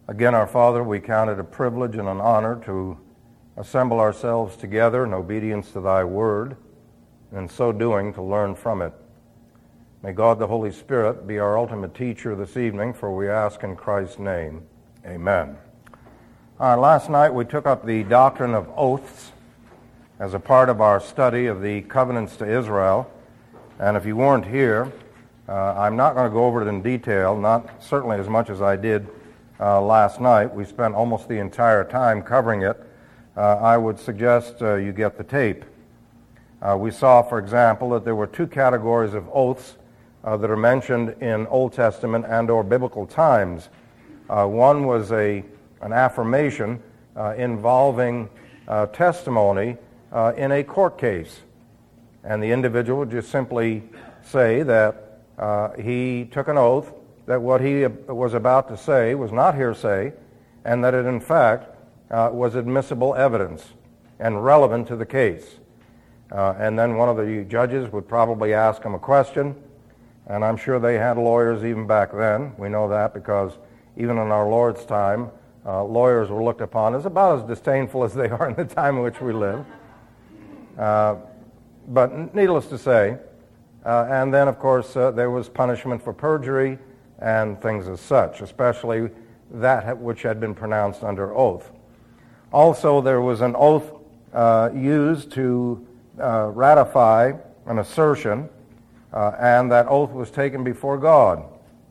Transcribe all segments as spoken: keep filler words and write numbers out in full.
Again, our Father, we count it a privilege and an honor to assemble ourselves together in obedience to thy word, and in so doing to learn from it. May God the Holy Spirit be our ultimate teacher this evening, for we ask in Christ's name. Amen. Uh, last night we took up the doctrine of oaths as a part of our study of the covenants to Israel. And if you weren't here, uh, I'm not going to go over it in detail, not certainly as much as I did uh, last night. We spent almost the entire time covering it. Uh, I would suggest uh, you get the tape. Uh, we saw, for example, that there were two categories of oaths uh, that are mentioned in Old Testament and or biblical times. Uh, one was a an affirmation uh, involving uh, testimony uh, in a court case. And the individual would just simply say that uh, he took an oath that what he was about to say was not hearsay, and that it in fact uh, was admissible evidence and relevant to the case. Uh, and then one of the judges would probably ask him a question, and I'm sure they had lawyers even back then. We know that because even in our Lord's time, uh, lawyers were looked upon as about as disdainful as they are in the time in which we live. Uh, but needless to say, uh, and then of course uh, there was punishment for perjury and things as such, especially that which had been pronounced under oath. Also, there was an oath uh, used to uh, ratify an assertion, uh, and that oath was taken before God.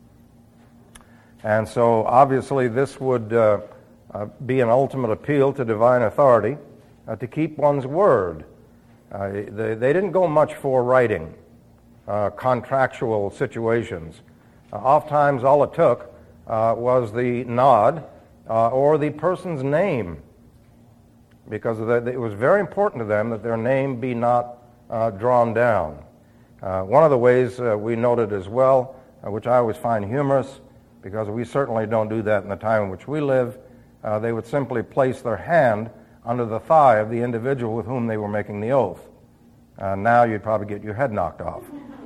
And so, obviously, this would uh, uh, be an ultimate appeal to divine authority uh, to keep one's word. Uh, they, they didn't go much for writing, uh, contractual situations. Uh, oftentimes, all it took uh, was the nod uh, or the person's name, because the, it was very important to them that their name be not uh, drawn down. Uh, one of the ways uh, we noted as well, uh, which I always find humorous, because we certainly don't do that in the time in which we live, uh, they would simply place their hand under the thigh of the individual with whom they were making the oath. Uh, now you'd probably get your head knocked off.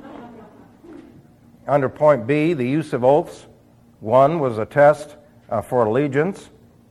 Under point B, the use of oaths. One was a test uh, for allegiance,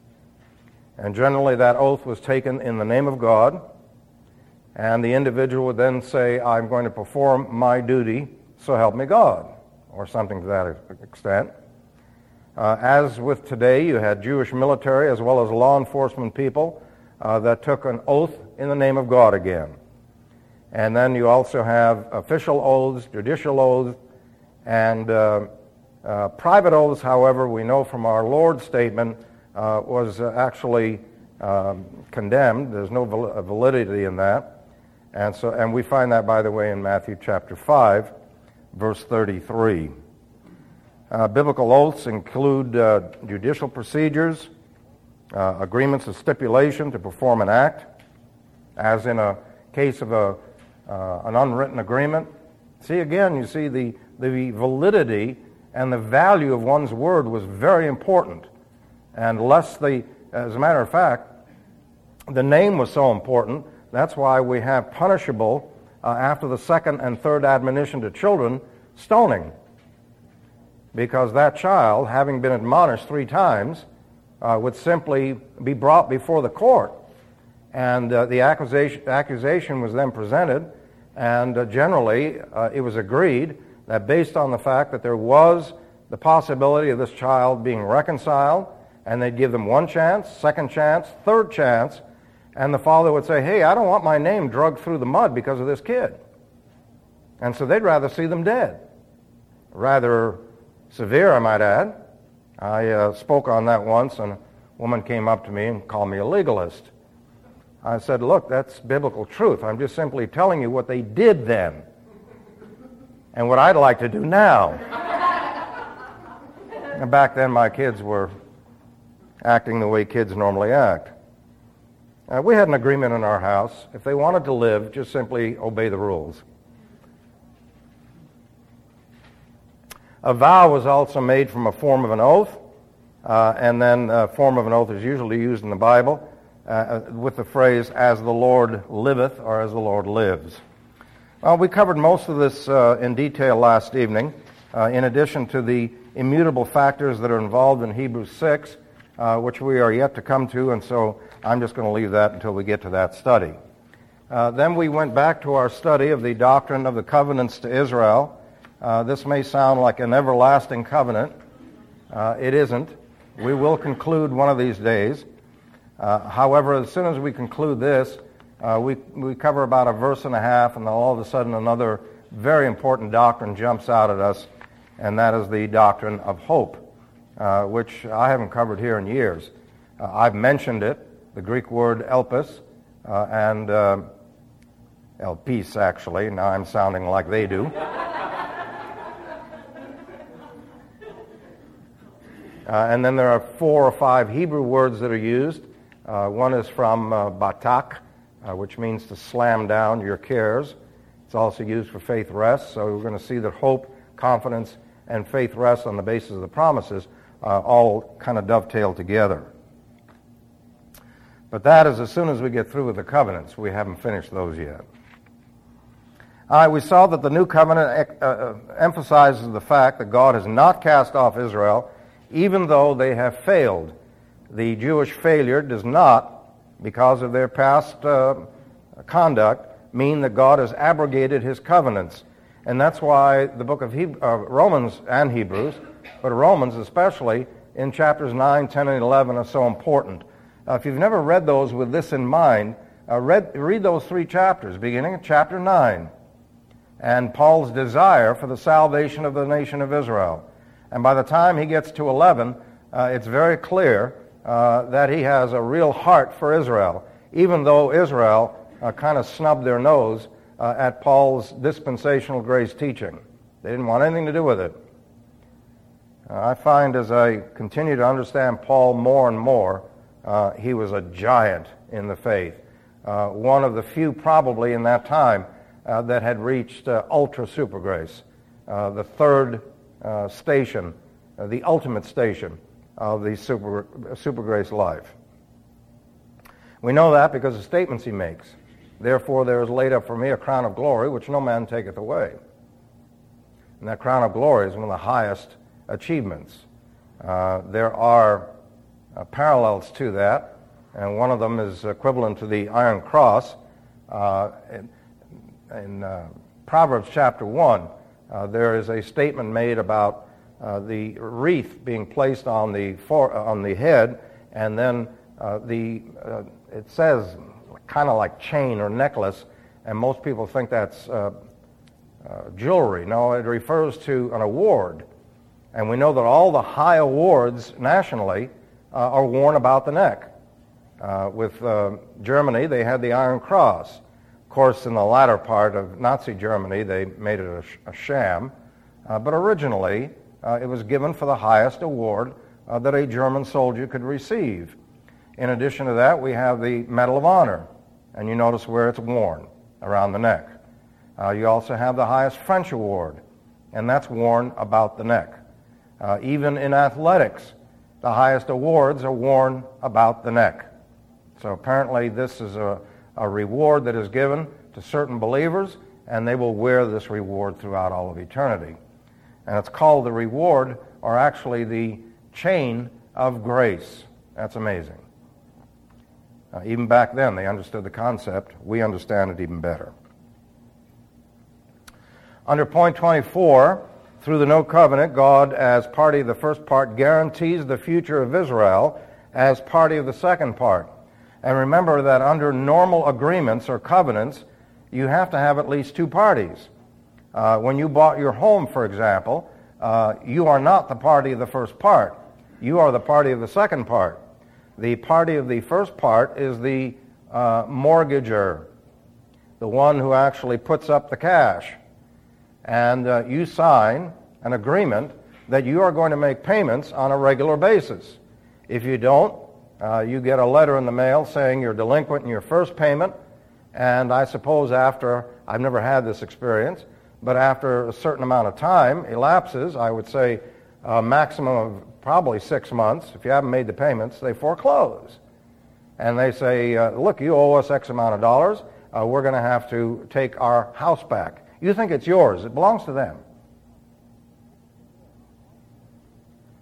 and generally that oath was taken in the name of God, and the individual would then say, I'm going to perform my duty, so help me God, or something to that extent. Uh, as with today, you had Jewish military as well as law enforcement people uh, that took an oath in the name of God again. And then you also have official oaths, judicial oaths, and uh, uh, private oaths, however, we know from our Lord's statement, uh, was uh, actually um, condemned. There's no val- validity in that. And so, and we find that, by the way, in Matthew chapter five, verse thirty-three. Uh, biblical oaths include uh, judicial procedures, uh, agreements of stipulation to perform an act, as in a case of a uh, an unwritten agreement. See, again, you see the, the validity and the value of one's word was very important. And less the, as a matter of fact, the name was so important, that's why we have punishable, uh, after the second and third admonition to children, stoning. Because that child, having been admonished three times, uh, would simply be brought before the court. And uh, the accusation, accusation was then presented, and uh, generally uh, it was agreed that based on the fact that there was the possibility of this child being reconciled, and they'd give them one chance, second chance, third chance, and the father would say, hey, I don't want my name dragged through the mud because of this kid. And so they'd rather see them dead. Rather severe, I might add. I uh, spoke on that once, and a woman came up to me and called me a legalist. I said, look, that's biblical truth. I'm just simply telling you what they did then and what I'd like to do now. And back then, my kids were acting the way kids normally act. Uh, we had an agreement in our house. If they wanted to live, just simply obey the rules. A vow was also made from a form of an oath, uh, and then a form of an oath is usually used in the Bible uh, with the phrase, as the Lord liveth, or as the Lord lives. Well, we covered most of this uh, in detail last evening. Uh, in addition to the immutable factors that are involved in Hebrews six, uh, which we are yet to come to, and so I'm just going to leave that until we get to that study. Uh, then we went back to our study of the doctrine of the covenants to Israel. Uh, this may sound like an everlasting covenant. Uh, it isn't. We will conclude one of these days. Uh, however, as soon as we conclude this, uh, we, we cover about a verse and a half, and then all of a sudden another very important doctrine jumps out at us, and that is the doctrine of hope, uh, which I haven't covered here in years. Uh, I've mentioned it, the Greek word elpis, uh, and uh, elpis, actually. Now I'm sounding like they do. Uh, and then there are four or five Hebrew words that are used. Uh, one is from uh, batak, uh, which means to slam down your cares. It's also used for faith rest. So we're going to see that hope, confidence, and faith rest on the basis of the promises uh, all kind of dovetail together. But that is as soon as we get through with the covenants. We haven't finished those yet. All right, we saw that the new covenant uh, uh, emphasizes the fact that God has not cast off Israel, even though they have failed. The Jewish failure does not, because of their past uh, conduct, mean that God has abrogated his covenants. And that's why the book of Hebrew, uh, Romans and Hebrews, but Romans especially, in chapters nine, ten, and eleven are so important. Uh, if you've never read those with this in mind, uh, read, read those three chapters, beginning at chapter nine, and Paul's desire for the salvation of the nation of Israel. And by the time he gets to eleven, uh, it's very clear uh, that he has a real heart for Israel, even though Israel uh, kind of snubbed their nose uh, at Paul's dispensational grace teaching. They didn't want anything to do with it. Uh, I find as I continue to understand Paul more and more, uh, he was a giant in the faith. Uh, one of the few probably in that time uh, that had reached uh, ultra super grace, uh, the third Uh, station, uh, the ultimate station of the super, super grace life. We know that because of statements he makes. Therefore there is laid up for me a crown of glory, which no man taketh away. And that crown of glory is one of the highest achievements. Uh, there are uh, parallels to that, and one of them is equivalent to the Iron Cross. Uh, in in uh, Proverbs chapter one, Uh, there is a statement made about uh, the wreath being placed on the for, uh, on the head, and then uh, the uh, it says kind of like chain or necklace, and most people think that's uh, uh, jewelry. No, it refers to an award, and we know that all the high awards nationally uh, are worn about the neck. Uh, with uh, Germany, they had the Iron Cross. Of course, in the latter part of Nazi Germany, they made it a, sh- a sham, uh, but originally uh, it was given for the highest award uh, that a German soldier could receive. In addition to that, we have the Medal of Honor, and you notice where it's worn, around the neck. Uh, you also have the highest French award, and that's worn about the neck. Uh, even in athletics, the highest awards are worn about the neck. So apparently this is a a reward that is given to certain believers, and they will wear this reward throughout all of eternity. And it's called the reward, or actually the chain of grace. That's amazing. Uh, even back then, they understood the concept. We understand it even better. Under point twenty-four, through the no covenant, God, as party of the first part, guarantees the future of Israel as party of the second part. And remember that under normal agreements or covenants, you have to have at least two parties. Uh, when you bought your home, for example, uh, you are not the party of the first part. You are the party of the second part. The party of the first part is the uh, mortgager, the one who actually puts up the cash. And uh, you sign an agreement that you are going to make payments on a regular basis. If you don't, Uh, you get a letter in the mail saying you're delinquent in your first payment, and I suppose after, I've never had this experience, but after a certain amount of time elapses, I would say a maximum of probably six months, if you haven't made the payments, they foreclose. And they say, uh, look, you owe us X amount of dollars, uh, we're going to have to take our house back. You think it's yours, it belongs to them.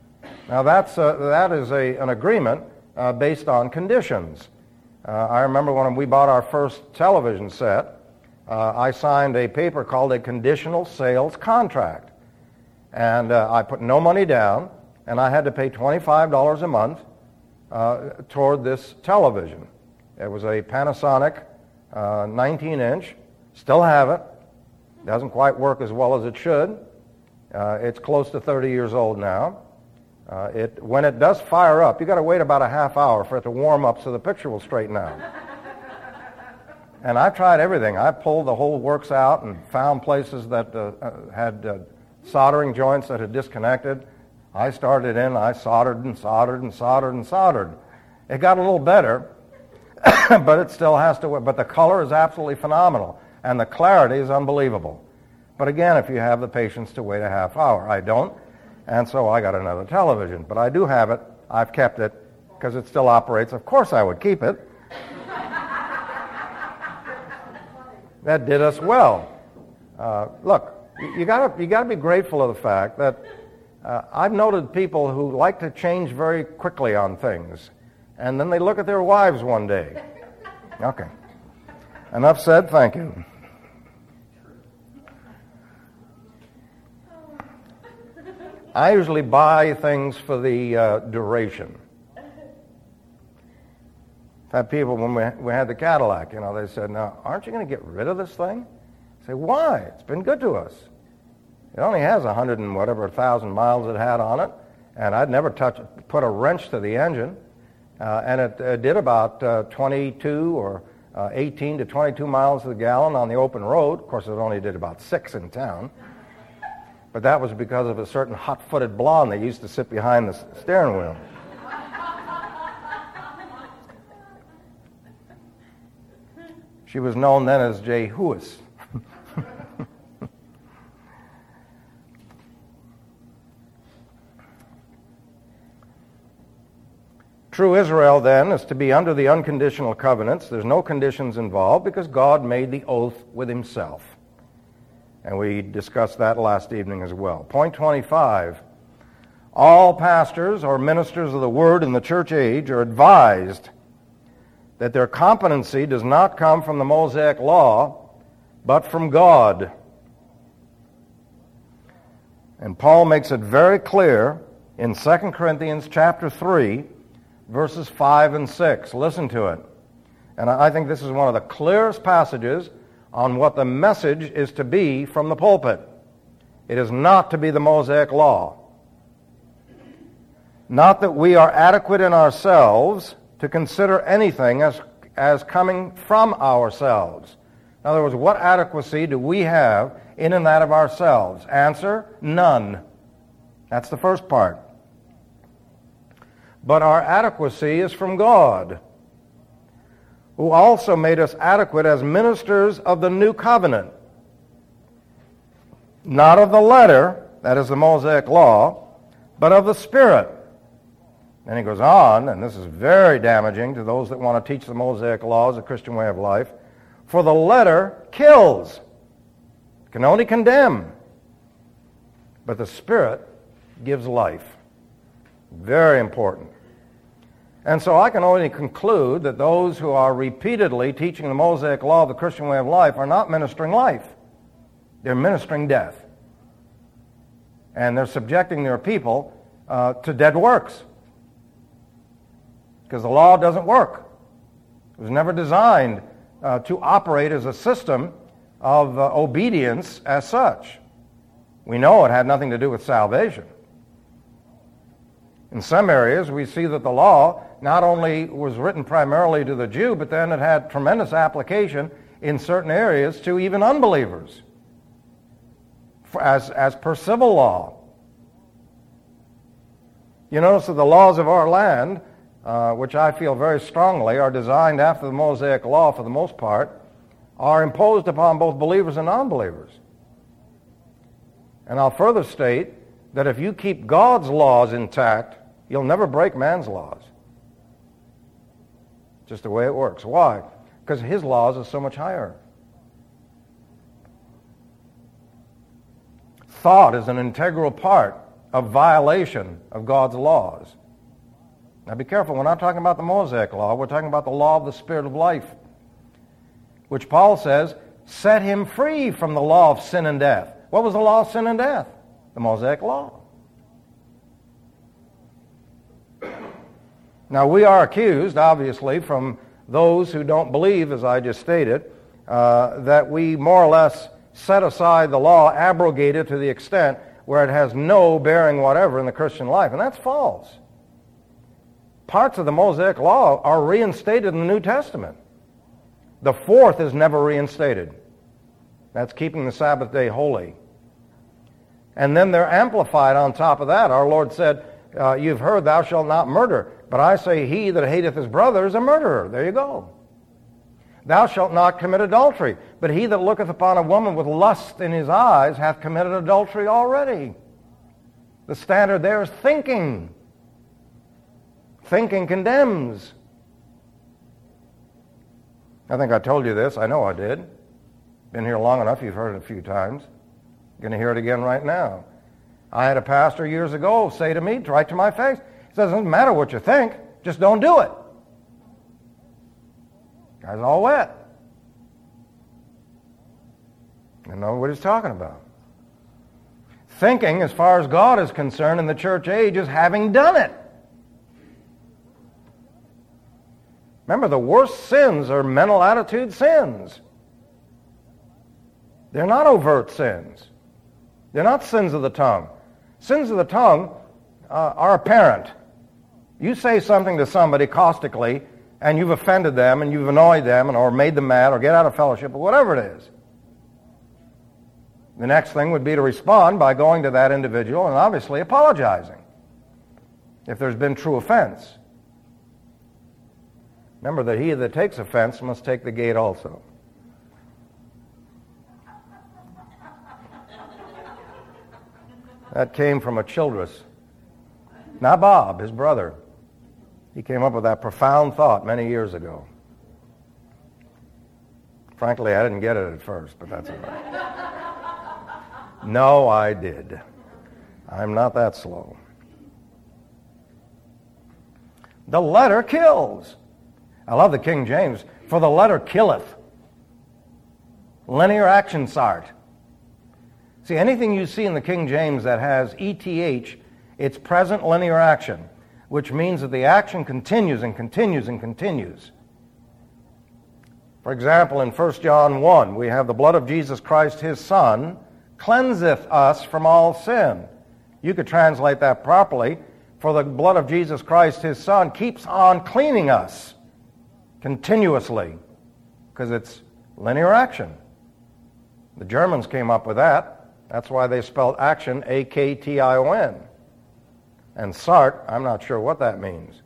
Now that's uh, that is a, an agreement uh, based on conditions. Uh, I remember when we bought our first television set, uh, I signed a paper called a conditional sales contract. And uh, I put no money down, and I had to pay twenty-five dollars a month uh, toward this television. It was a Panasonic uh, nineteen inch. Still have it. Doesn't quite work as well as it should. Uh, it's close to thirty years old now. Uh, it, when it does fire up, you got to wait about a half hour for it to warm up so the picture will straighten out. And I tried everything. I pulled the whole works out and found places that uh, had uh, soldering joints that had disconnected. I started in, I soldered and soldered and soldered and soldered. It got a little better, but it still has to work. But the color is absolutely phenomenal, and the clarity is unbelievable. But again, if you have the patience to wait a half hour, I don't. And so I got another television. But I do have it. I've kept it because it still operates. Of course I would keep it. That did us well. Uh, look, you got to you got to be grateful of the fact that uh, I've noted people who like to change very quickly on things, and then they look at their wives one day. Okay. Enough said. Thank you. I usually buy things for the uh, duration. I've had people, when we, we had the Cadillac, you know, they said, now, aren't you going to get rid of this thing? I say, why? It's been good to us. It only has a hundred and whatever thousand miles it had on it, and I'd never touch, put a wrench to the engine, uh, and it uh, did about uh, twenty-two or uh, eighteen to twenty-two miles to the gallon on the open road. Of course, it only did about six in town. But that was because of a certain hot-footed blonde that used to sit behind the steering wheel. She was known then as Jay Hewis. True Israel, then, is to be under the unconditional covenants. There's no conditions involved because God made the oath with himself. And we discussed that last evening as well. Point twenty-five, all pastors or ministers of the Word in the church age are advised that their competency does not come from the Mosaic Law, but from God. And Paul makes it very clear in Second Corinthians chapter three, verses five and six. Listen to it. And I think this is one of the clearest passages on what the message is to be from the pulpit. It is not to be the Mosaic Law. Not that we are adequate in ourselves to consider anything as, as coming from ourselves. In other words, what adequacy do we have in and that of ourselves? Answer, none. That's the first part. But our adequacy is from God, who also made us adequate as ministers of the new covenant. Not of the letter, that is the Mosaic Law, but of the Spirit. Then he goes on, and this is very damaging to those that want to teach the Mosaic Law as a Christian way of life. For the letter kills, it can only condemn, but the Spirit gives life. Very important. And so I can only conclude that those who are repeatedly teaching the Mosaic Law of the Christian way of life are not ministering life. They're ministering death. And they're subjecting their people uh, to dead works. Because the law doesn't work. It was never designed uh, to operate as a system of uh, obedience as such. We know it had nothing to do with salvation. In some areas, we see that the law not only was written primarily to the Jew, but then it had tremendous application in certain areas to even unbelievers, as, as per civil law. You notice that the laws of our land, uh, which I feel very strongly are designed after the Mosaic Law for the most part, are imposed upon both believers and non-believers. And I'll further state that if you keep God's laws intact, you'll never break man's laws. Just the way it works. Why? Because his laws are so much higher. Thought is an integral part of violation of God's laws. Now be careful, we're not talking about the Mosaic law, we're talking about the law of the Spirit of life, which Paul says set him free from the law of sin and death. What was the law of sin and death? The Mosaic law. Now we are accused, obviously, from those who don't believe, as I just stated, uh, that we more or less set aside the law, abrogate it to the extent where it has no bearing whatever in the Christian life. And that's false. Parts of the Mosaic law are reinstated in the New Testament. The fourth is never reinstated. That's keeping the Sabbath day holy. And then they're amplified on top of that. Our Lord said, uh, you've heard, thou shalt not murder. But I say, he that hateth his brother is a murderer. There you go. Thou shalt not commit adultery. But he that looketh upon a woman with lust in his eyes hath committed adultery already. The standard there is thinking. Thinking condemns. I think I told you this. I know I did. Been here long enough. You've heard it a few times. Going to hear it again right now. I had a pastor years ago say to me, right to my face, he says, it doesn't matter what you think, just don't do it. Guy's all wet. You know what he's talking about. Thinking, as far as God is concerned in the church age, is having done it. Remember, the worst sins are mental attitude sins. They're not overt sins. They're not sins of the tongue. Sins of the tongue uh, are apparent. You say something to somebody caustically, and you've offended them, and you've annoyed them, and, or made them mad, or get out of fellowship, or whatever it is. The next thing would be to respond by going to that individual and obviously apologizing if there's been true offense. Remember that he that takes offense must take the gate also. That came from a Childress. Not Bob, his brother. He came up with that profound thought many years ago. Frankly, I didn't get it at first, but that's all right. No, I did. I'm not that slow. The letter kills. I love the King James. For the letter killeth. Linear action sart. See, anything you see in the King James that has E T H, it's present linear action, which means that the action continues and continues and continues. For example, in First John one, we have the blood of Jesus Christ, his Son, cleanseth us from all sin. You could translate that properly. For the blood of Jesus Christ, his Son, keeps on cleaning us continuously, because it's linear action. The Germans came up with that. That's why they spelled action A K T I O N. And sart, I'm not sure what that means.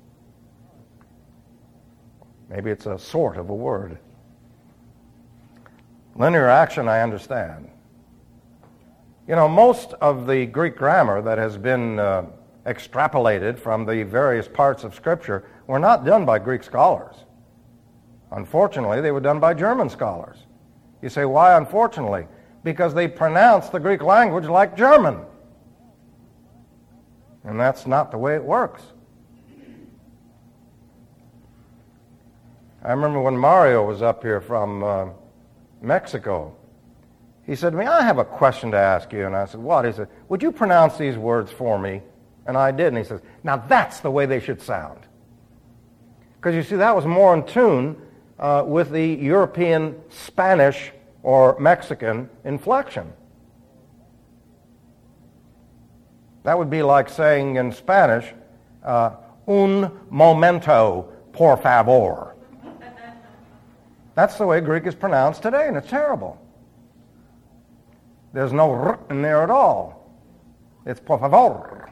Maybe it's a sort of a word. Linear action, I understand. You know, most of the Greek grammar that has been uh, extrapolated from the various parts of Scripture were not done by Greek scholars. Unfortunately, they were done by German scholars. You say, why unfortunately? Because they pronounce the Greek language like German. And that's not the way it works. I remember when Mario was up here from uh, Mexico, he said to me, I have a question to ask you. And I said, what? He said, would you pronounce these words for me? And I did. And he says, now that's the way they should sound. Because you see, that was more in tune uh, with the European Spanish or Mexican inflection. That would be like saying in Spanish, uh, un momento, por favor. That's the way Greek is pronounced today, and it's terrible. There's no r in there at all. It's por favor.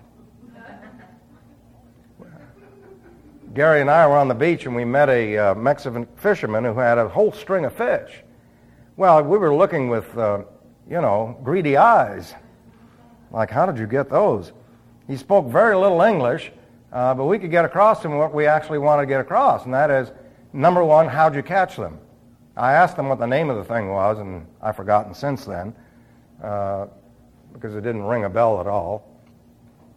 Gary and I were on the beach, and we met a uh, Mexican fisherman who had a whole string of fish. Well, we were looking with, uh, you know, greedy eyes. Like, how did you get those? He spoke very little English, uh, but we could get across to him what we actually wanted to get across, and that is, number one, how'd you catch them? I asked him what the name of the thing was, and I've forgotten since then, uh, because it didn't ring a bell at all.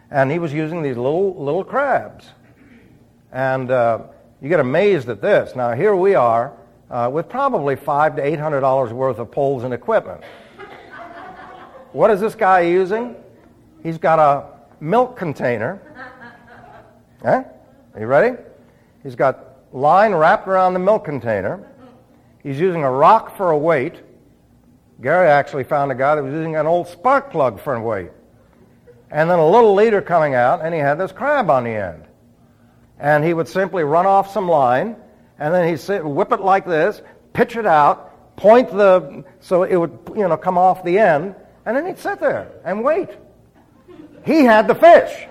And he was using these little little crabs. And uh, you get amazed at this. Now, here we are uh, with probably five to eight hundred dollars worth of poles and equipment. What is this guy using? He's got a milk container. Eh? Are you ready? He's got line wrapped around the milk container. He's using a rock for a weight. Gary actually found a guy that was using an old spark plug for a weight. And then a little leader coming out, and he had this crab on the end. And he would simply run off some line, and then he'd sit, whip it like this, pitch it out, point the, so it would, you know, come off the end, and then he'd sit there and wait. He had the fish.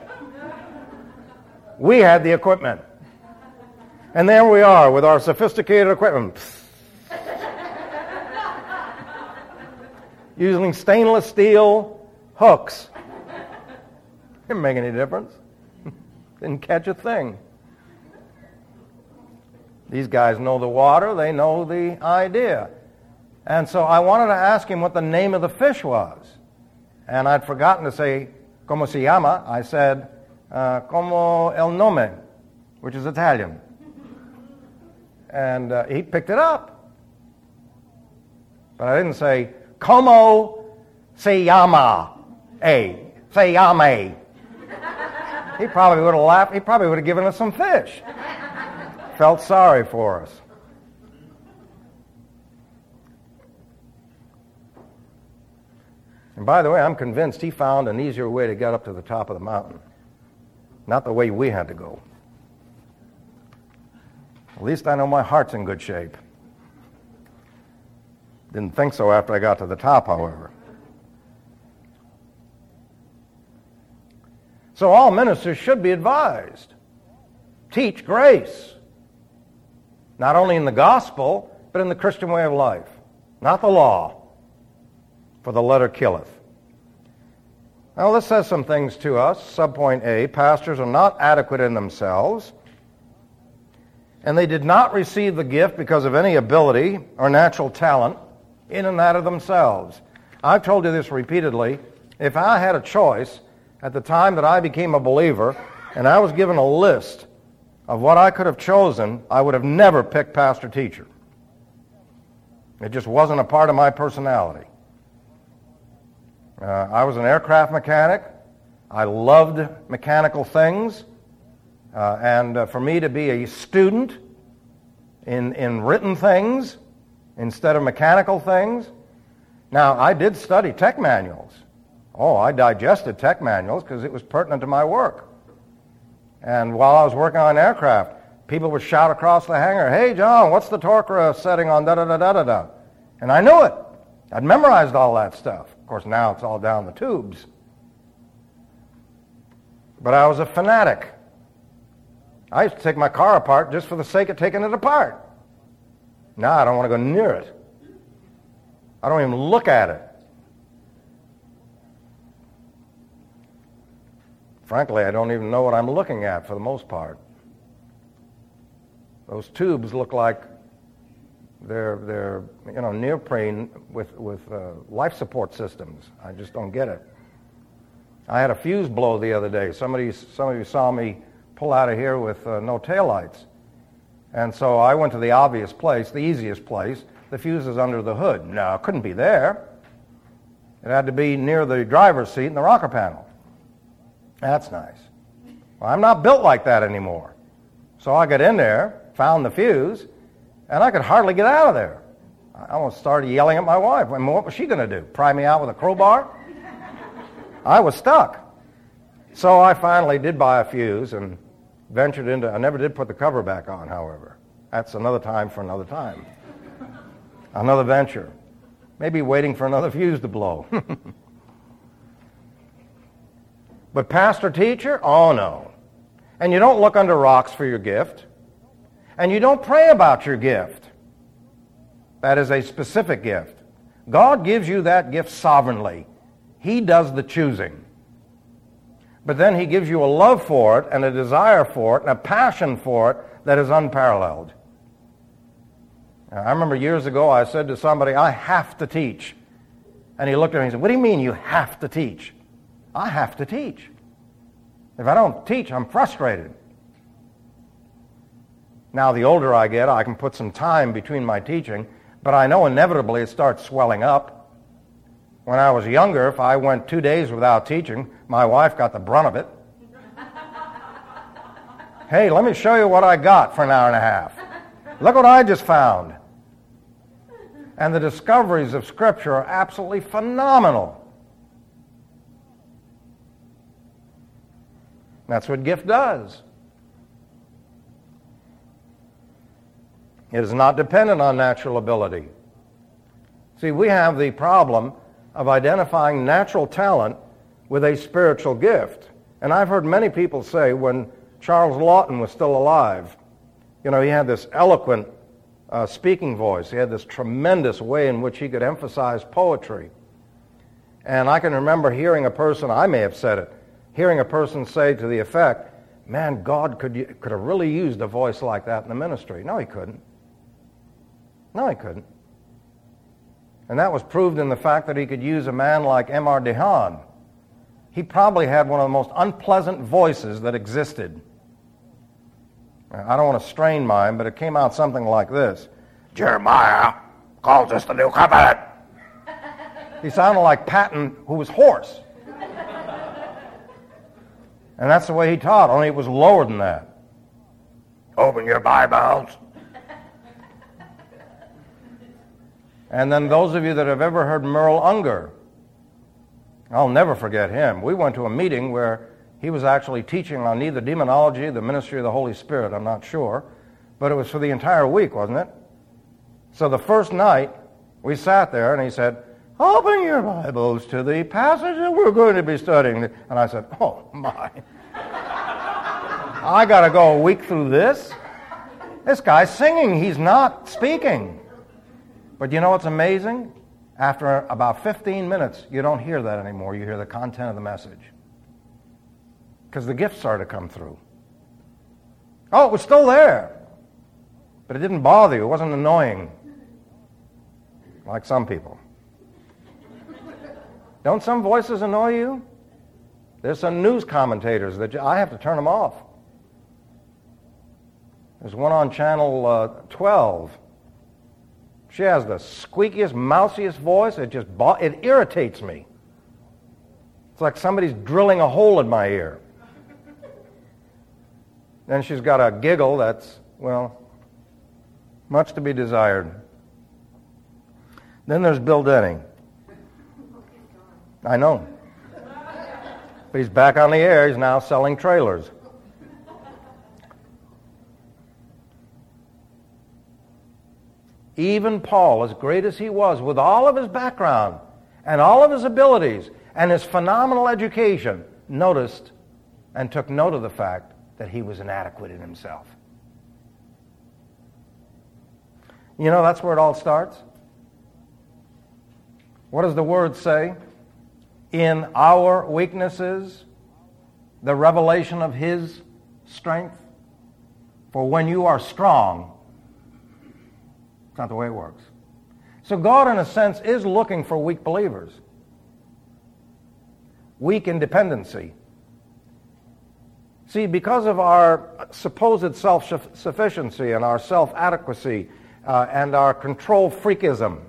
We had the equipment. And there we are with our sophisticated equipment. Using stainless steel hooks. Didn't make any difference. Didn't catch a thing. These guys know the water, they know the idea. And so I wanted to ask him what the name of the fish was. And I'd forgotten to say, como se llama? I said, uh, como el nome, which is Italian. And uh, he picked it up. But I didn't say, como se llama? A. Se llame. He probably would have laughed. He probably would have given us some fish. Felt sorry for us. And by the way, I'm convinced he found an easier way to get up to the top of the mountain. Not the way we had to go. At least I know my heart's in good shape. Didn't think so after I got to the top, however. So all ministers should be advised. Teach grace. Not only in the gospel, but in the Christian way of life. Not the law. For the letter killeth. Now this says some things to us. Subpoint A, pastors are not adequate in themselves, and they did not receive the gift because of any ability or natural talent in and out of themselves. I've told you this repeatedly. If I had a choice at the time that I became a believer, and I was given a list of what I could have chosen, I would have never picked pastor-teacher. It just wasn't a part of my personality. Uh, I was an aircraft mechanic. I loved mechanical things. Uh, and uh, for me to be a student in, in written things instead of mechanical things. Now, I did study tech manuals. Oh, I digested tech manuals because it was pertinent to my work. And while I was working on aircraft, people would shout across the hangar, "Hey, John, what's the torque uh, setting on da-da-da-da-da-da?" And I knew it. I'd memorized all that stuff. Of course, now it's all down the tubes. But I was a fanatic. I used to take my car apart just for the sake of taking it apart. Now I don't want to go near it. I don't even look at it. Frankly, I don't even know what I'm looking at for the most part. Those tubes look like they're, they're you know, neoprene with, with uh, life support systems. I just don't get it. I had a fuse blow the other day. Somebody, some of you saw me pull out of here with uh, no taillights. And so I went to the obvious place, the easiest place. The fuse is under the hood. No, it couldn't be there. It had to be near the driver's seat and the rocker panel. That's nice. Well, I'm not built like that anymore. So I got in there, found the fuse, and I could hardly get out of there. I almost started yelling at my wife. I mean, what was she going to do? Pry me out with a crowbar? I was stuck. So I finally did buy a fuse and ventured into, I never did put the cover back on, however. That's another time for another time. Another venture. Maybe waiting for another fuse to blow. But pastor, teacher? Oh, no. And you don't look under rocks for your gift. And you don't pray about your gift. That is a specific gift. God gives you that gift sovereignly. He does the choosing. But then he gives you a love for it and a desire for it and a passion for it that is unparalleled. Now, I remember years ago I said to somebody, I have to teach. And he looked at me and said, what do you mean you have to teach? I have to teach. If I don't teach, I'm frustrated. Now, the older I get, I can put some time between my teaching, but I know inevitably it starts swelling up. When I was younger, if I went two days without teaching, my wife got the brunt of it. Hey, let me show you what I got for an hour and a half. Look what I just found. And the discoveries of Scripture are absolutely phenomenal. That's what gift does. It is not dependent on natural ability. See, we have the problem of identifying natural talent with a spiritual gift. And I've heard many people say when Charles Lawton was still alive, you know, he had this eloquent uh, speaking voice. He had this tremendous way in which he could emphasize poetry. And I can remember hearing a person, I may have said it, hearing a person say to the effect, man, God could, could have really used a voice like that in the ministry. No, he couldn't. No, he couldn't. And that was proved in the fact that he could use a man like M R DeHaan. He probably had one of the most unpleasant voices that existed. I don't want to strain mine, but it came out something like this. Jeremiah calls us the new covenant. He sounded like Patton, who was hoarse. And that's the way he taught, only it was lower than that. Open your Bibles. And then those of you that have ever heard Merle Unger, I'll never forget him. We went to a meeting where he was actually teaching on either demonology, the ministry of the Holy Spirit, I'm not sure, but it was for the entire week, wasn't it? So the first night, we sat there and he said, open your Bibles to the passage that we're going to be studying. And I said, oh my. I got to go a week through this? This guy's singing, he's not speaking. But you know what's amazing? After about fifteen minutes, you don't hear that anymore. You hear the content of the message. Because the gifts started to come through. Oh, it was still there. But it didn't bother you. It wasn't annoying. Like some people. Don't some voices annoy you? There's some news commentators that you, I have to turn them off. There's one on channel uh, twelve. She has the squeakiest, mousiest voice. It just it irritates me. It's like somebody's drilling a hole in my ear. Then she's got a giggle that's, well, much to be desired. Then there's Bill Denny. I know. But he's back on the air. He's now selling trailers. Even Paul, as great as he was, with all of his background and all of his abilities and his phenomenal education, noticed and took note of the fact that he was inadequate in himself. You know, that's where it all starts. What does the Word say? In our weaknesses, the revelation of His strength. For when you are strong, it's not the way it works. So God, in a sense, is looking for weak believers. Weak in dependency. See, because of our supposed self-sufficiency and our self-adequacy uh, and our control freakism,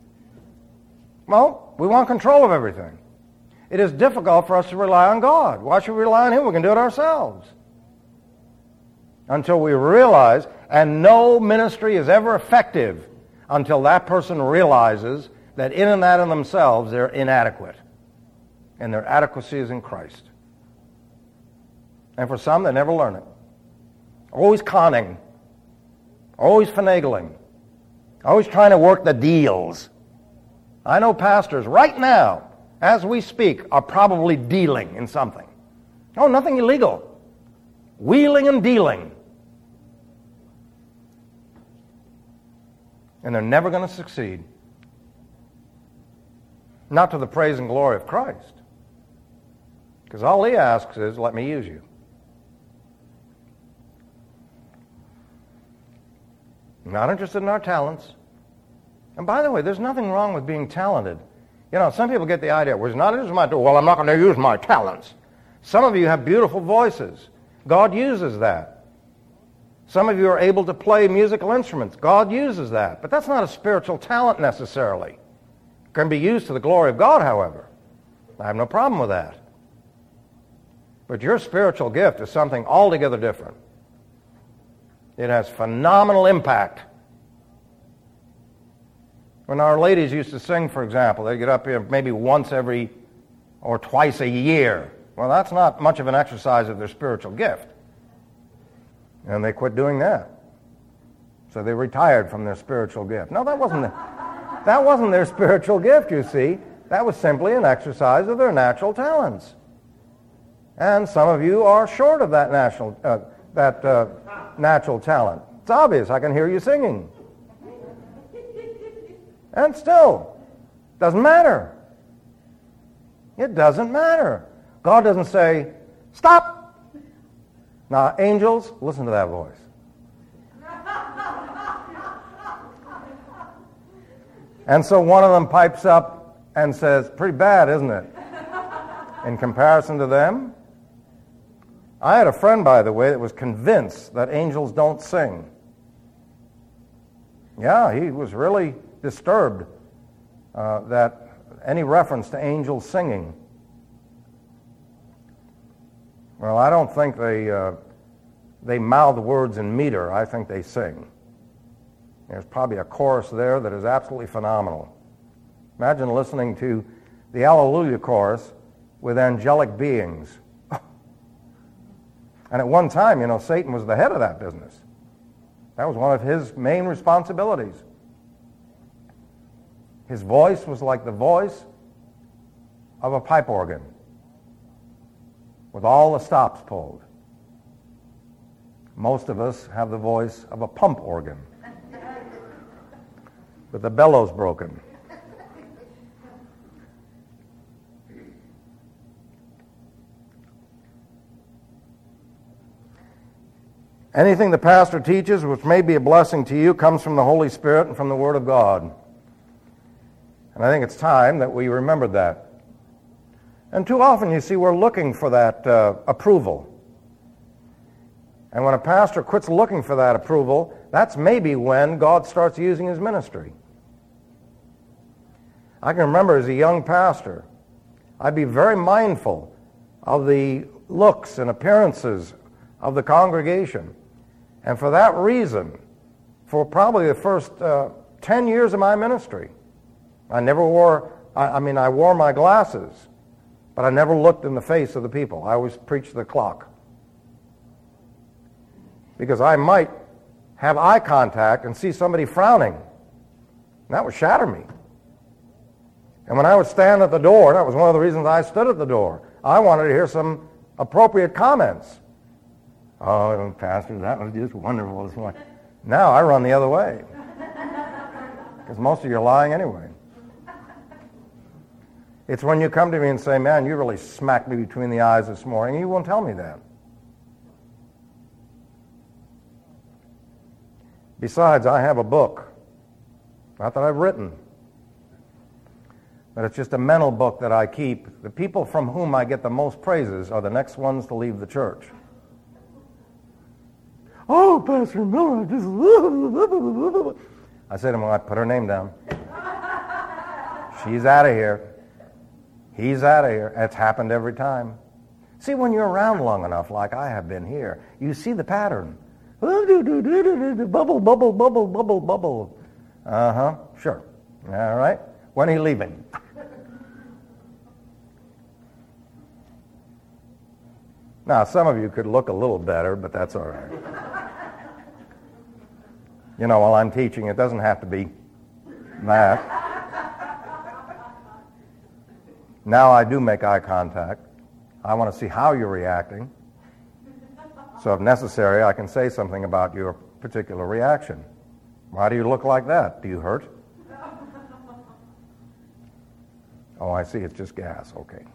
well, we want control of everything. It is difficult for us to rely on God. Why should we rely on Him? We can do it ourselves. Until we realize, and no ministry is ever effective until that person realizes that in and that in themselves they're inadequate. And their adequacy is in Christ. And for some, they never learn it. Always conning. Always finagling. Always trying to work the deals. I know pastors right now, as we speak, are probably dealing in something. Oh, nothing illegal. Wheeling and dealing. And they're never going to succeed. Not to the praise and glory of Christ. Because all He asks is, let me use you. Not interested in our talents. And by the way, there's nothing wrong with being talented. You know, some people get the idea, well, it's not interested in my, well, I'm not going to use my talents. Some of you have beautiful voices. God uses that. Some of you are able to play musical instruments. God uses that. But that's not a spiritual talent necessarily. It can be used to the glory of God, however. I have no problem with that. But your spiritual gift is something altogether different. It has phenomenal impact. When our ladies used to sing, for example, they'd get up here maybe once every or twice a year. Well, that's not much of an exercise of their spiritual gift. And they quit doing that. So they retired from their spiritual gift. No, that wasn't, the, that wasn't their spiritual gift, you see. That was simply an exercise of their natural talents. And some of you are short of that natural, uh, that uh, natural talent. It's obvious. I can hear you singing. And still, doesn't matter. It doesn't matter. God doesn't say, stop. Now, angels, listen to that voice. And so one of them pipes up and says, pretty bad, isn't it? In comparison to them. I had a friend, by the way, that was convinced that angels don't sing. Yeah, he was really disturbed uh, that any reference to angels singing. Well, I don't think they uh, they mouth words in meter. I think they sing. There's probably a chorus there that is absolutely phenomenal. Imagine listening to the Alleluia chorus with angelic beings. And at one time, you know, Satan was the head of that business. That was one of his main responsibilities. His voice was like the voice of a pipe organ with all the stops pulled. Most of us have the voice of a pump organ with the bellows broken. Anything the pastor teaches which may be a blessing to you comes from the Holy Spirit and from the Word of God. And I think it's time that we remember that. And too often, you see, we're looking for that uh, approval. And when a pastor quits looking for that approval, that's maybe when God starts using his ministry. I can remember as a young pastor, I'd be very mindful of the looks and appearances of the congregation. And for that reason, for probably the first uh, ten years of my ministry, I never wore, I, I mean, I wore my glasses, but I never looked in the face of the people. I always preached the clock. Because I might have eye contact and see somebody frowning. And that would shatter me. And when I would stand at the door, that was one of the reasons I stood at the door. I wanted to hear some appropriate comments. Oh, Pastor, that was just wonderful this morning. Now I run the other way. Because most of you are lying anyway. It's when you come to me and say, man, you really smacked me between the eyes this morning, and you won't tell me that. Besides, I have a book. Not that I've written. But it's just a mental book that I keep. The people from whom I get the most praises are the next ones to leave the church. Oh, Pastor Miller, just... I said to him, I put her name down. She's out of here. He's out of here. It's happened every time. See, when you're around long enough, like I have been here, you see the pattern. Bubble, bubble, bubble, bubble, bubble. Uh-huh, sure. All right. When are you leaving? Now, some of you could look a little better, but that's all right. You know, while I'm teaching, it doesn't have to be that. Now I do make eye contact. I want to see how you're reacting. So if necessary, I can say something about your particular reaction. Why do you look like that? Do you hurt? Oh, I see. It's just gas. Okay.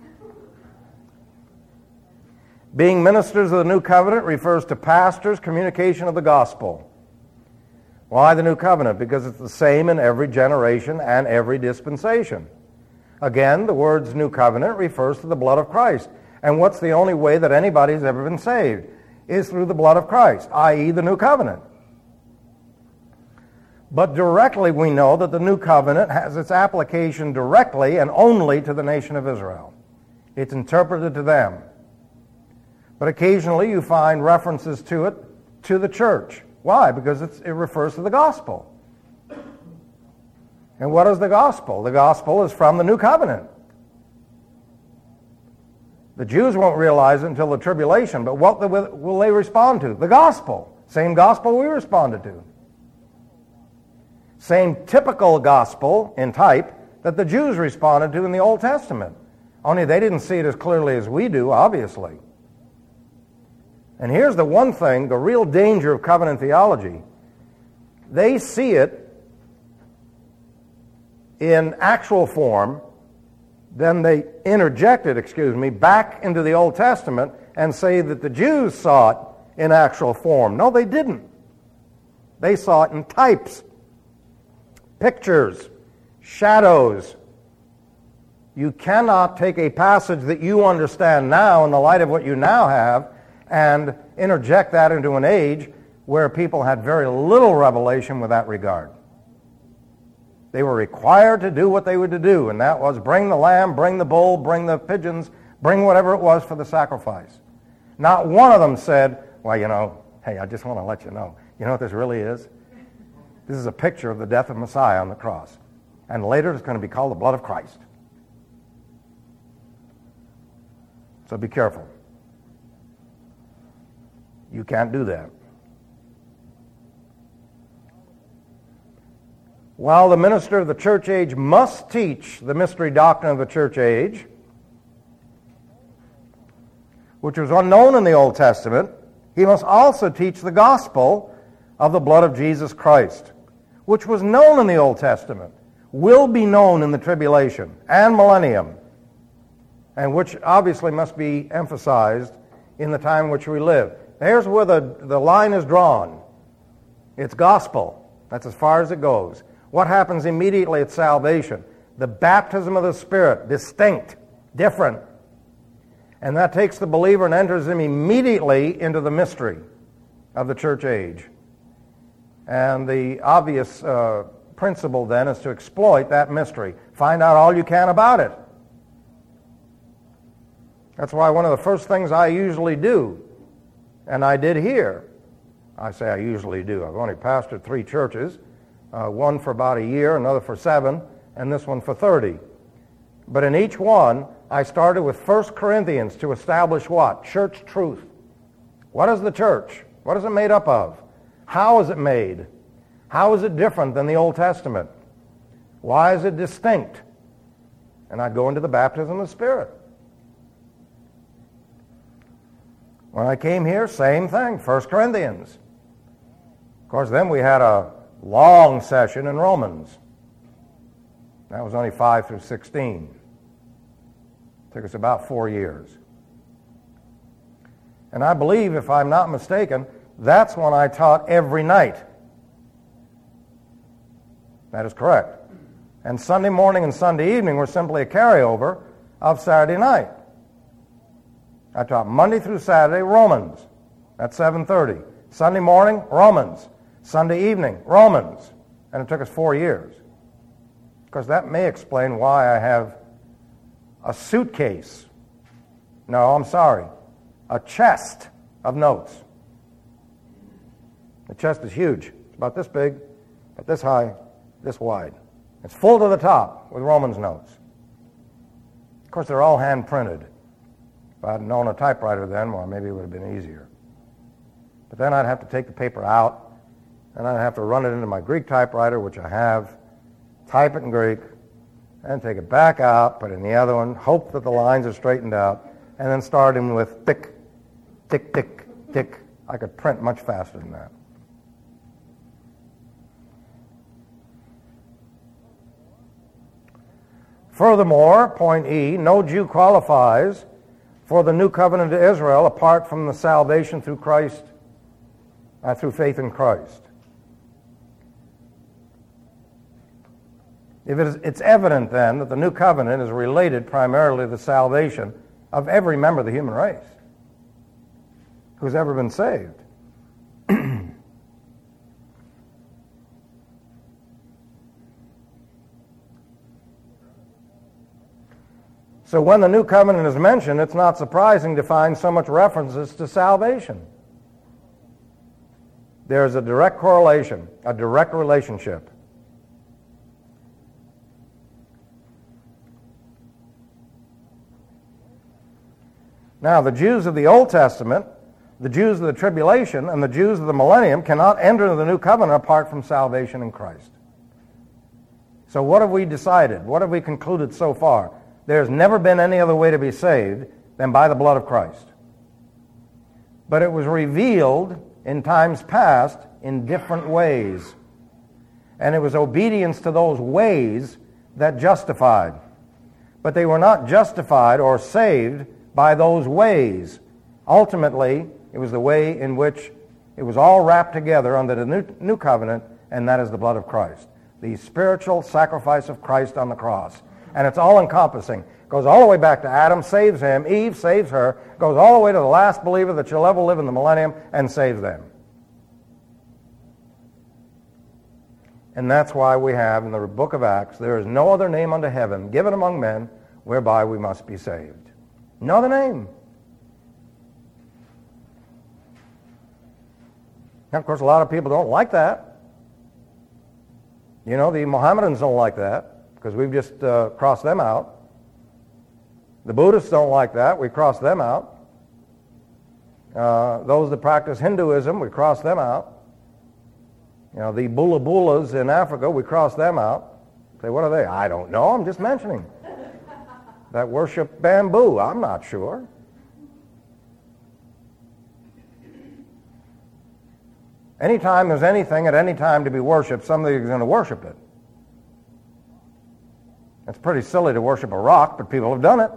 Being ministers of the New Covenant refers to pastors' communication of the gospel. Why the New Covenant? Because it's the same in every generation and every dispensation. Again, the words New Covenant refers to the blood of Christ. And what's the only way that anybody's ever been saved? Is through the blood of Christ, that is the new covenant. But directly we know that the new covenant has its application directly and only to the nation of Israel. It's interpreted to them. But occasionally you find references to it to the church. Why? Because it's, it refers to the gospel. And what is the gospel? The gospel is from the new covenant. The Jews won't realize it until the tribulation, but what will they respond to? The gospel. Same gospel we responded to. Same typical gospel in type that the Jews responded to in the Old Testament. Only they didn't see it as clearly as we do, obviously. And here's the one thing, the real danger of covenant theology. They see it in actual form, then they interject it, excuse me, back into the Old Testament and say that the Jews saw it in actual form. No, they didn't. They saw it in types, pictures, shadows. You cannot take a passage that you understand now in the light of what you now have and interject that into an age where people had very little revelation with that regard. They were required to do what they were to do, and that was bring the lamb, bring the bull, bring the pigeons, bring whatever it was for the sacrifice. Not one of them said, well, you know, hey, I just want to let you know. You know what this really is? This is a picture of the death of Messiah on the cross. And later it's going to be called the blood of Christ. So be careful. You can't do that. While the minister of the church age must teach the mystery doctrine of the church age, which was unknown in the Old Testament, he must also teach the gospel of the blood of Jesus Christ, which was known in the Old Testament, will be known in the tribulation and millennium, and which obviously must be emphasized in the time in which we live. Here's where the, the line is drawn. It's gospel. That's as far as it goes. What happens immediately at salvation? The baptism of the Spirit, distinct, different. And that takes the believer and enters him immediately into the mystery of the church age. And the obvious uh, principle then is to exploit that mystery. Find out all you can about it. That's why one of the first things I usually do, and I did here, I say I usually do. I've only pastored three churches, uh, one for about a year, another for seven, and this one for thirty. But in each one, I started with First Corinthians to establish what? Church truth. What is the church? What is it made up of? How is it made? How is it different than the Old Testament? Why is it distinct? And I'd go into the baptism of the Spirit. When I came here, same thing, First Corinthians. Of course, then we had a long session in Romans. That was only five through sixteen. Took us about four years. And I believe, if I'm not mistaken, that's when I taught every night. That is correct. And Sunday morning and Sunday evening were simply a carryover of Saturday night. I taught Monday through Saturday, Romans, at seven thirty. Sunday morning, Romans. Sunday evening, Romans. And it took us four years. Because that may explain why I have a suitcase. No, I'm sorry. A chest of notes. The chest is huge. It's about this big, about this high, this wide. It's full to the top with Romans notes. Of course, they're all hand-printed. If I'd known a typewriter then, well, maybe it would have been easier. But then I'd have to take the paper out, and I'd have to run it into my Greek typewriter, which I have, type it in Greek, and take it back out, put it in the other one, hope that the lines are straightened out, and then start him with tick, tick, tick, tick. I could print much faster than that. Furthermore, point E, no Jew qualifies for the new covenant to Israel apart from the salvation through Christ, uh, through faith in Christ. If it is, it's evident then that the new covenant is related primarily to the salvation of every member of the human race who's ever been saved. So when the new covenant is mentioned, it's not surprising to find so much references to salvation. There's a direct correlation, a direct relationship. Now, the Jews of the Old Testament, the Jews of the tribulation, and the Jews of the millennium cannot enter the new covenant apart from salvation in Christ. So what have we decided? What have we concluded so far? There's never been any other way to be saved than by the blood of Christ. But it was revealed in times past in different ways. And it was obedience to those ways that justified. But they were not justified or saved by those ways. Ultimately, it was the way in which it was all wrapped together under the new, new covenant, and that is the blood of Christ. The spiritual sacrifice of Christ on the cross. And it's all-encompassing. Goes all the way back to Adam, saves him. Eve saves her. Goes all the way to the last believer that shall ever live in the millennium and saves them. And that's why we have in the book of Acts, there is no other name under heaven given among men whereby we must be saved. No other name. Now, of course, a lot of people don't like that. You know, the Mohammedans don't like that, because we've just uh, crossed them out. The Buddhists don't like that. We cross them out. Uh, those that practice Hinduism, we cross them out. You know, the Bula Bulas in Africa, we cross them out. Say, what are they? I don't know. I'm just mentioning. That worship bamboo. I'm not sure. Anytime there's anything at any time to be worshipped, somebody's going to worship it. It's pretty silly to worship a rock, but people have done it.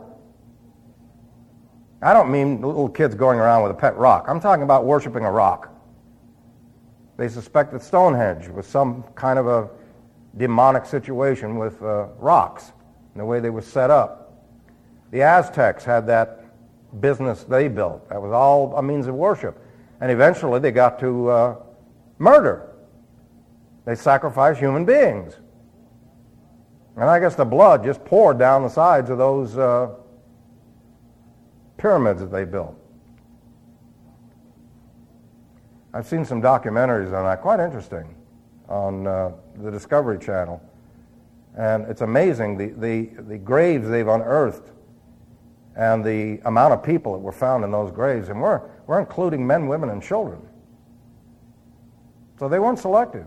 I don't mean little kids going around with a pet rock. I'm talking about worshiping a rock. They suspect that Stonehenge was some kind of a demonic situation with uh, rocks and the way they were set up. The Aztecs had that business they built. That was all a means of worship. And eventually they got to uh, murder. They sacrificed human beings. And I guess the blood just poured down the sides of those uh, pyramids that they built. I've seen some documentaries on that, quite interesting, on uh, the Discovery Channel. And it's amazing, the, the, the graves they've unearthed and the amount of people that were found in those graves. And we're, we're including men, women, and children. So they weren't selective.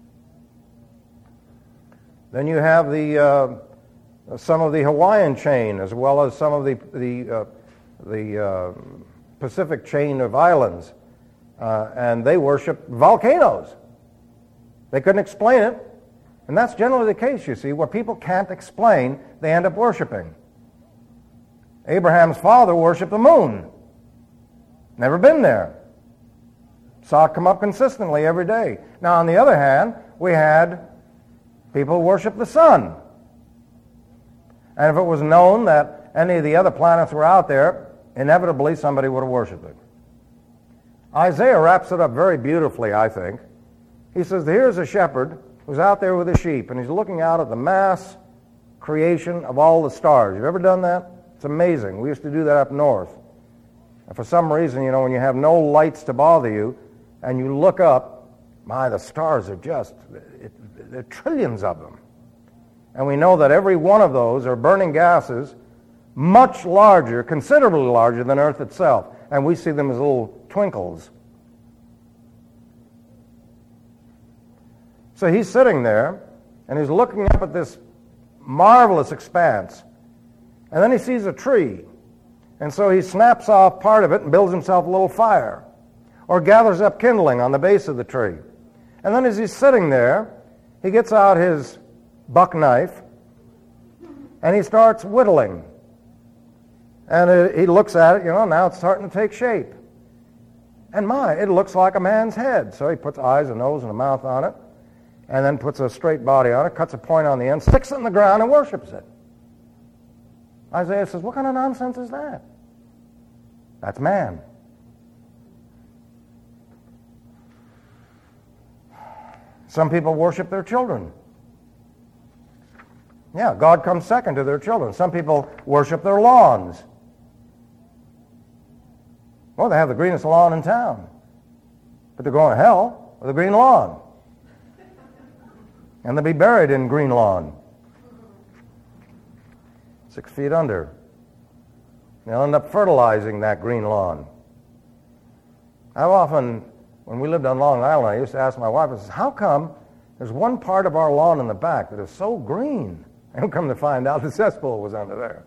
Then you have the uh, some of the Hawaiian chain, as well as some of the the uh, the uh, Pacific chain of islands, uh, and they worship volcanoes. They couldn't explain it, and that's generally the case. You see, where people can't explain, they end up worshiping. Abraham's father worshipped the moon. Never been there. Saw it come up consistently every day. Now, on the other hand, we had people worship the sun. And if it was known that any of the other planets were out there, inevitably somebody would have worshipped it. Isaiah wraps it up very beautifully, I think. He says, here's a shepherd who's out there with the sheep, and he's looking out at the mass creation of all the stars. You've ever done that? It's amazing. We used to do that up north. And for some reason, you know, when you have no lights to bother you, and you look up, my, the stars are just, it, there are trillions of them. And we know that every one of those are burning gases much larger, considerably larger than Earth itself. And we see them as little twinkles. So he's sitting there, and he's looking up at this marvelous expanse. And then he sees a tree. And so he snaps off part of it and builds himself a little fire, or gathers up kindling on the base of the tree. And then as he's sitting there, he gets out his buck knife, and he starts whittling. And it, he looks at it, you know, now it's starting to take shape. And my, it looks like a man's head. So he puts eyes, a nose, and a mouth on it, and then puts a straight body on it, cuts a point on the end, sticks it in the ground, and worships it. Isaiah says, what kind of nonsense is that? That's man. Some people worship their children. Yeah, God comes second to their children. Some people worship their lawns. Well, they have the greenest lawn in town. But they're going to hell with a green lawn. And they'll be buried in green lawn. Six feet under. They'll end up fertilizing that green lawn. How often, when we lived on Long Island, I used to ask my wife, I said, how come there's one part of our lawn in the back that is so green? And come to find out the cesspool was under there.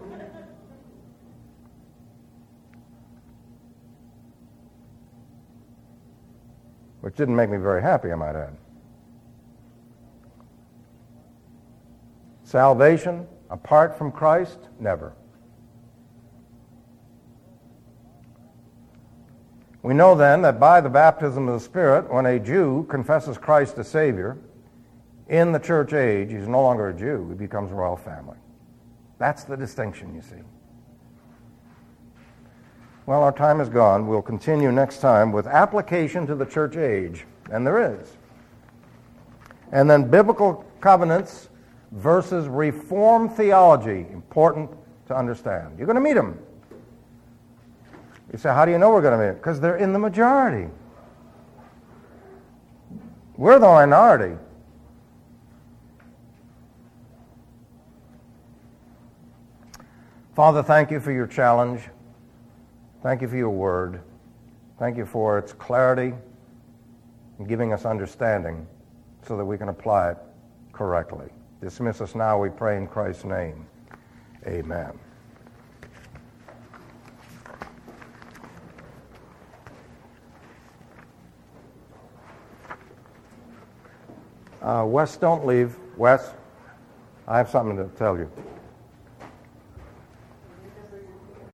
Which didn't make me very happy, I might add. Salvation apart from Christ? Never. We know then that by the baptism of the Spirit, when a Jew confesses Christ as Savior, in the church age, he's no longer a Jew. He becomes royal family. That's the distinction, you see. Well, our time is gone. We'll continue next time with application to the church age, and there is. And then biblical covenants versus Reformed theology, important to understand. You're going to meet them. You say, how do you know we're going to meet them? Because they're in the majority. We're the minority. Father, thank you for your challenge. Thank you for your word. Thank you for its clarity and giving us understanding so that we can apply it correctly. Dismiss us now, we pray in Christ's name. Amen. Uh, Wes, don't leave. Wes, I have something to tell you.